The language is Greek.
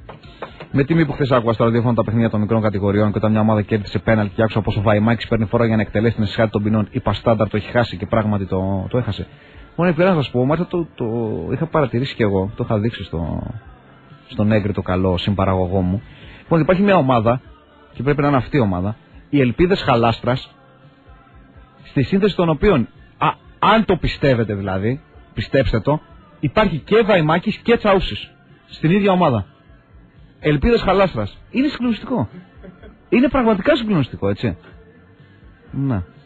Με τιμή που χθες άκουγα στο ραδιόφωνο τα παιχνίδια των μικρών κατηγοριών και όταν μια ομάδα κέρδισε πέναλτι και άκουσα πως ο Βαϊμάκης παίρνει φορά για να εκτελέσει την εσχάτη των ποινών, η Παστάνταρ το έχει χάσει και πράγματι το έχασε. Μόνο επειδή να σας πω, μάλιστα το είχα παρατηρήσει και εγώ, το είχα δείξει στον Έγκρη το καλό συμπαραγωγό μου. Λοιπόν, υπάρχει μια ομάδα και πρέπει να είναι αυτή η ομάδα, οι Ελπίδες Χαλάστρας, στη σύνθεση των οποίων, αν το πιστεύετε δηλαδή, πιστέψτε το, υπάρχει και Βαϊμάκης και Τσαούσης στην ίδια ομάδα. Ελπίδες Χαλάστρας. Είναι συγκλονιστικό. Είναι πραγματικά συγκλονιστικό, έτσι. Να.